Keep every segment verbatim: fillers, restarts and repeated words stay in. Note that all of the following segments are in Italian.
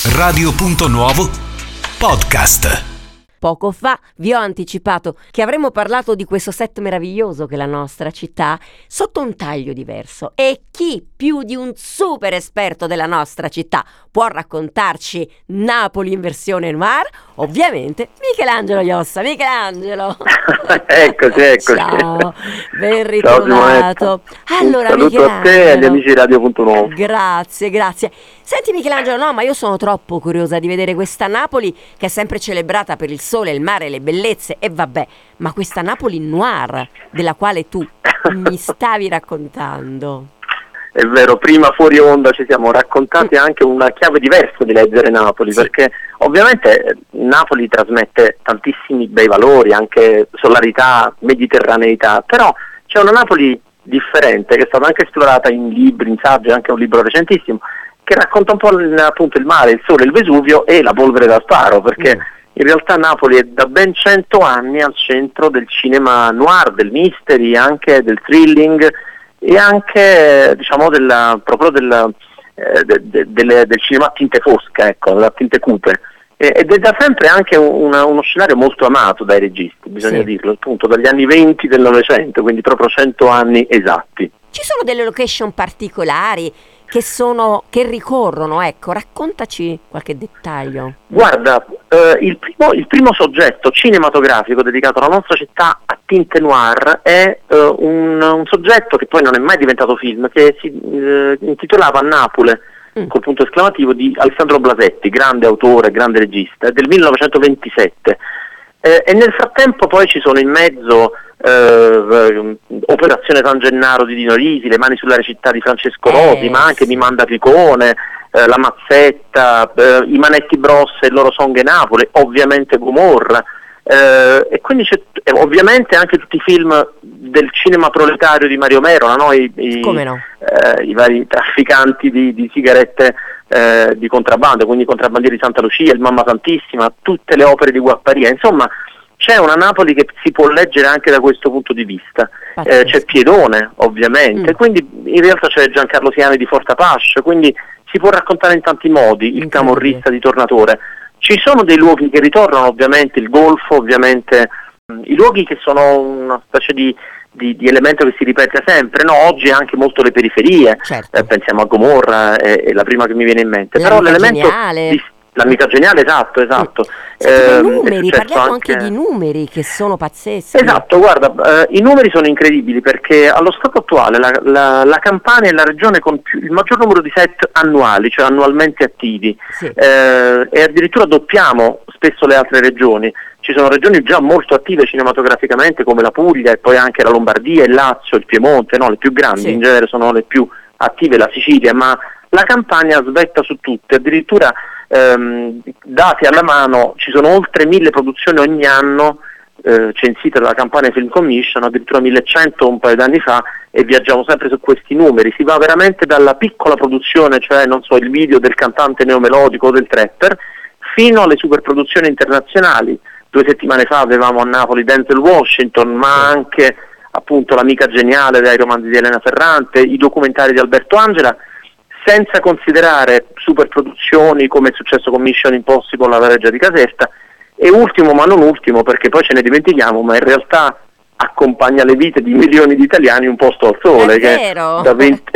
Radio Punto Nuovo Podcast. Poco fa vi ho anticipato che avremmo parlato di questo set meraviglioso che è la nostra città sotto un taglio diverso, e chi più di un super esperto della nostra città può raccontarci Napoli in versione noir? Ovviamente Michelangelo Iossa. Michelangelo! Eccoci, eccoci. Ciao, ben ritrovato. Ciao, allora, un saluto a te e agli amici di Radio Punto Nuovo. Grazie, grazie. Senti Michelangelo, no, ma io sono troppo curiosa di vedere questa Napoli che è sempre celebrata per il sole, il mare, le bellezze, e vabbè, ma questa Napoli noir della quale tu mi stavi raccontando. È vero, prima fuori onda ci siamo raccontati anche una chiave diversa di leggere Napoli, Sì. Perché ovviamente Napoli trasmette tantissimi bei valori, anche solarità, mediterraneità, però c'è una Napoli differente che è stata anche esplorata in libri, in saggi, anche un libro recentissimo, che racconta un po' il, appunto il mare, il sole, il Vesuvio e la polvere da sparo, perché Mm. in realtà Napoli è da ben cento anni al centro del cinema noir, del mystery, anche del thrilling e anche diciamo della, proprio della, eh, de, de, de, del cinema a tinte fosche, ecco, a tinte cupe. E, ed è da sempre anche una, uno scenario molto amato dai registi, bisogna Sì. dirlo, appunto dagli anni venti del Novecento, quindi proprio cento anni esatti. Ci sono delle location particolari che sono che ricorrono, ecco, raccontaci qualche dettaglio. Guarda, eh, il, primo, il primo soggetto cinematografico dedicato alla nostra città a tinte noir è eh, un, un soggetto che poi non è mai diventato film, che si eh, intitolava Napoli, Mm. col punto esclamativo, di Alessandro Blasetti, grande autore, grande regista, del millenovecentoventisette. Eh, e nel frattempo poi ci sono in mezzo eh, Operazione San Gennaro di Dino Risi, Le mani sulla città di Francesco Rosi, Eh, ma anche sì. Mi manda Picone, eh, La Mazzetta, eh, I Manetti Bros e il loro Song e Napoli, ovviamente Gomorra, eh, e quindi c'è eh, ovviamente anche tutti i film del cinema proletario di Mario Merola, no? I, i, Come no? eh, i vari trafficanti di, di sigarette eh, di contrabbando, quindi i contrabbandieri di Santa Lucia, il Mamma Santissima, tutte le opere di Guapparia, insomma c'è una Napoli che si può leggere anche da questo punto di vista. Pazzesco. Eh, c'è Piedone ovviamente, Mm. quindi in realtà c'è Giancarlo Siani di Forte Apache, quindi si può raccontare in tanti modi il Incredibile. camorrista di Tornatore. Ci sono dei luoghi che ritornano, ovviamente il Golfo, ovviamente mh, i luoghi che sono una specie di, di, di elemento che si ripete sempre, no? Oggi anche molto le periferie, Certo. eh, pensiamo a Gomorra, è, è la prima che mi viene in mente, però L'amica l'elemento geniale. di, l'amica geniale, esatto, esatto. Senti, dei Ehm, è numeri, successo parliamo anche di numeri che sono pazzeschi. Esatto, guarda, eh, i numeri sono incredibili perché allo stato attuale la, la, la Campania è la regione con più, il maggior numero di set annuali, cioè annualmente attivi, Sì. eh, e addirittura doppiamo spesso le altre regioni. Ci sono regioni già molto attive cinematograficamente come la Puglia e poi anche la Lombardia, il Lazio, il Piemonte, no? Le più grandi, Sì. in genere sono le più attive, la Sicilia, ma la Campania svetta su tutte, addirittura ehm, dati alla mano ci sono oltre mille produzioni ogni anno eh, censite dalla Campania Film Commission, addirittura millecento un paio d'anni fa, e viaggiamo sempre su questi numeri. Si va veramente dalla piccola produzione, cioè non so, il video del cantante neomelodico o del trapper, fino alle superproduzioni internazionali. Due settimane fa avevamo a Napoli Denzel Washington, ma anche appunto L'amica geniale dai romanzi di Elena Ferrante, i documentari di Alberto Angela, senza considerare superproduzioni come è successo con Mission Impossible alla Reggia di Caserta, e ultimo ma non ultimo, perché poi ce ne dimentichiamo, ma in realtà accompagna le vite di milioni di italiani, Un posto al sole, È che vero. da, venti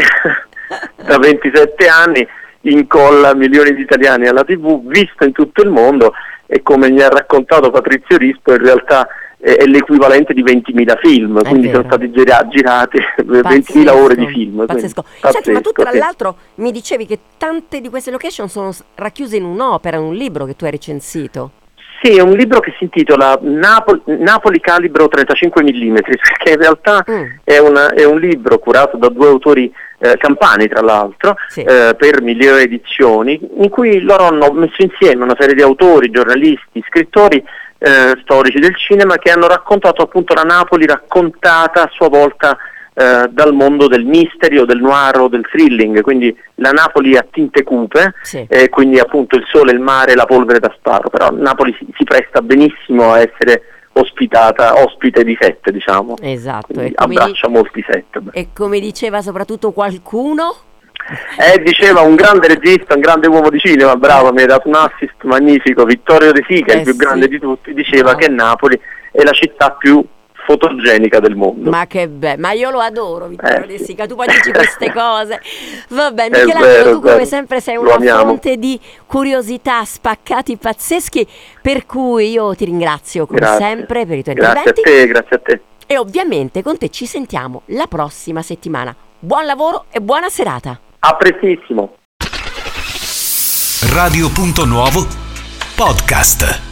da ventisette anni incolla milioni di italiani alla tivù, visto in tutto il mondo, e come mi ha raccontato Patrizio Rispo in realtà è, è l'equivalente di ventimila film, È quindi vero. sono stati gira- girati ventimila ore di film. Pazzesco. quindi Senti, ma tu pazzesco, tra sì. l'altro mi dicevi che tante di queste location sono s- racchiuse in un'opera, in un libro che tu hai recensito. Sì, è un libro che si intitola Napoli, Napoli calibro trentacinque millimetri, che in realtà Mm. è, una, è un libro curato da due autori eh, campani, tra l'altro, Sì. eh, per Migliore Edizioni, in cui loro hanno messo insieme una serie di autori, giornalisti, scrittori, eh, storici del cinema, che hanno raccontato appunto la Napoli raccontata a sua volta eh, dal mondo del mystery o del noir o del thrilling, quindi la Napoli a tinte cupe, Sì. eh, quindi appunto il sole, il mare, la polvere da sparo, però Napoli si, si presta benissimo a essere ospitata, ospite di set, diciamo. Esatto. Quindi E come, abbraccia di- molti set. e come diceva soprattutto qualcuno, Eh, diceva un grande regista, un grande uomo di cinema, bravo, mi hai dato un assist magnifico, Vittorio De Sica, Eh, il più sì. grande di tutti, diceva Bravo. che Napoli è la città più fotogenica del mondo. Ma che bello, ma io lo adoro Vittorio Eh, De sì. Sica, tu poi dici queste cose. Vabbè, È Michelangelo, vero, tu è come vero. sempre sei Lo una amiamo. fonte di curiosità, spaccati pazzeschi, per cui io ti ringrazio come Grazie. sempre per i tuoi Grazie a interventi te, grazie a te. e ovviamente con te ci sentiamo la prossima settimana. Buon lavoro e buona serata. A prestissimo. Radio Punto Nuovo Podcast.